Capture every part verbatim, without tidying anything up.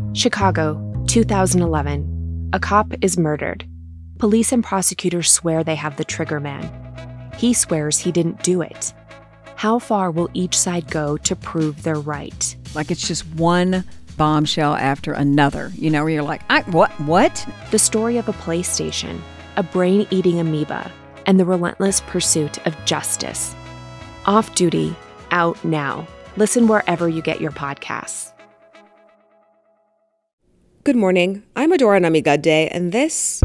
Chicago, two thousand eleven. A cop is murdered. Police and prosecutors swear they have the trigger man. He swears he didn't do it. How far will each side go to prove they're right? Like it's just one bombshell after another, you know, where you're like, I, what, what? The story of a PlayStation, a brain-eating amoeba, and the relentless pursuit of justice. Off Duty, out now. Listen wherever you get your podcasts. Good morning. I'm Adora Namigadde, and this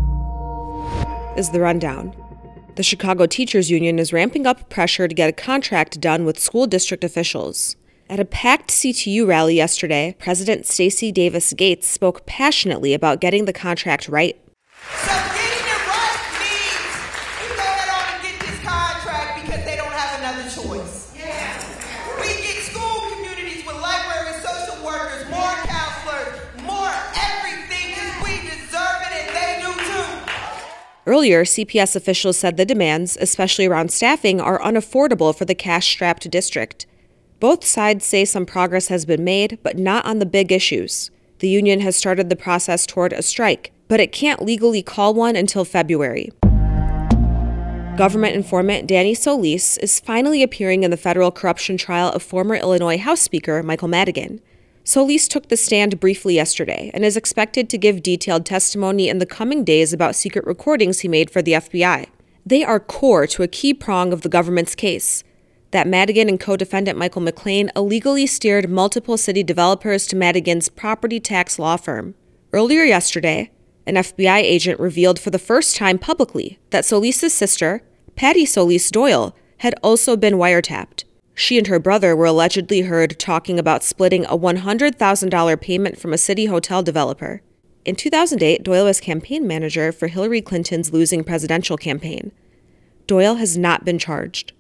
is The Rundown. The Chicago Teachers Union is ramping up pressure to get a contract done with school district officials. At a packed C T U rally yesterday, President Stacey Davis Gates spoke passionately about getting the contract right. So getting it right means we go ahead on and get this contract because they don't have another choice. Yeah. We get school communities with libraries, social workers, more counselors, more everything because we deserve it and they do too. Earlier, C P S officials said the demands, especially around staffing, are unaffordable for the cash-strapped district. Both sides say some progress has been made, but not on the big issues. The union has started the process toward a strike, but it can't legally call one until February. Government informant Danny Solis is finally appearing in the federal corruption trial of former Illinois House Speaker Michael Madigan. Solis took the stand briefly yesterday and is expected to give detailed testimony in the coming days about secret recordings he made for the F B I. They are core to a key prong of the government's case, that Madigan and co-defendant Michael McLean illegally steered multiple city developers to Madigan's property tax law firm. Earlier yesterday, an F B I agent revealed for the first time publicly that Solis' sister, Patty Solis Doyle, had also been wiretapped. She and her brother were allegedly heard talking about splitting a one hundred thousand dollars payment from a city hotel developer. In two thousand eight, Doyle was campaign manager for Hillary Clinton's losing presidential campaign. Doyle has not been charged.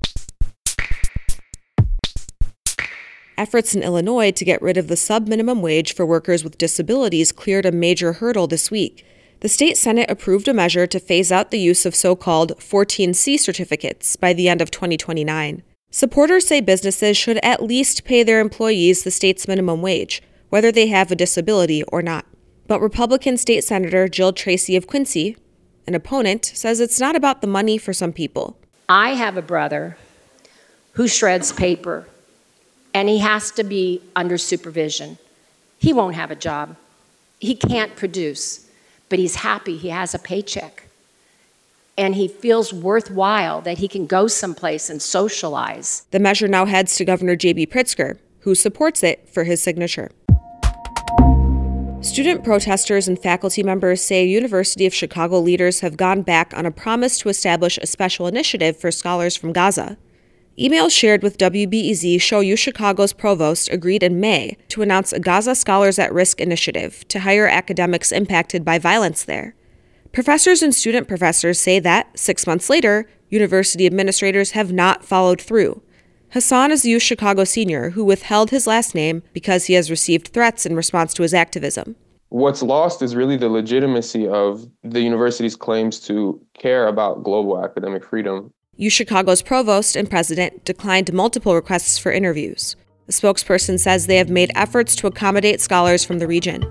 Efforts in Illinois to get rid of the sub-minimum wage for workers with disabilities cleared a major hurdle this week. The state Senate approved a measure to phase out the use of so-called fourteen C certificates by the end of twenty twenty-nine. Supporters say businesses should at least pay their employees the state's minimum wage, whether they have a disability or not. But Republican State Senator Jill Tracy of Quincy, an opponent, says it's not about the money for some people. I have a brother who shreds paper, and he has to be under supervision. He won't have a job. He can't produce, but he's happy he has a paycheck. And he feels worthwhile that he can go someplace and socialize. The measure now heads to Governor J B Pritzker, who supports it for his signature. Student protesters and faculty members say University of Chicago leaders have gone back on a promise to establish a special initiative for scholars from Gaza. Emails shared with W B E Z show UChicago's provost agreed in May to announce a Gaza Scholars at Risk initiative to hire academics impacted by violence there. Professors and student professors say that, six months later, university administrators have not followed through. Hassan is a UChicago senior who withheld his last name because he has received threats in response to his activism. What's lost is really the legitimacy of the university's claims to care about global academic freedom. UChicago's provost and president declined multiple requests for interviews. The spokesperson says they have made efforts to accommodate scholars from the region.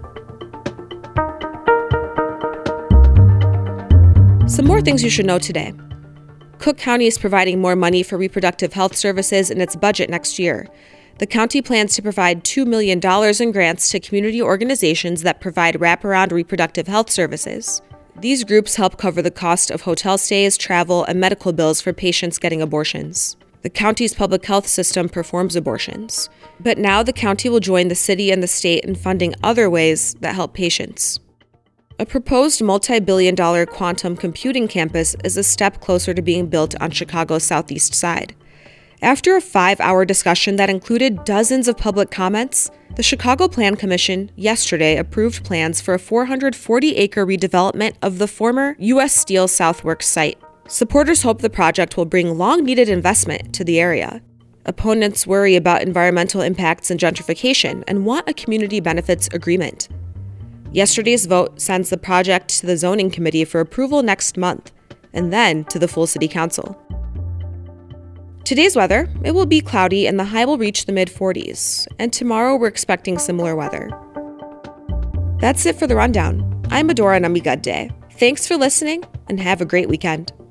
Some more things you should know today. Cook County is providing more money for reproductive health services in its budget next year. The county plans to provide two million dollars in grants to community organizations that provide wraparound reproductive health services. These groups help cover the cost of hotel stays, travel, and medical bills for patients getting abortions. The county's public health system performs abortions. But now the county will join the city and the state in funding other ways that help patients. A proposed multi-billion dollar quantum computing campus is a step closer to being built on Chicago's southeast side. After a five-hour discussion that included dozens of public comments, the Chicago Plan Commission yesterday approved plans for a four hundred forty acre redevelopment of the former U S Steel Southworks site. Supporters hope the project will bring long-needed investment to the area. Opponents worry about environmental impacts and gentrification and want a community benefits agreement. Yesterday's vote sends the project to the zoning committee for approval next month, and then to the full city council. Today's weather, it will be cloudy and the high will reach the mid forties, and tomorrow we're expecting similar weather. That's it for the rundown. I'm Adora Namigadde. Thanks for listening and have a great weekend.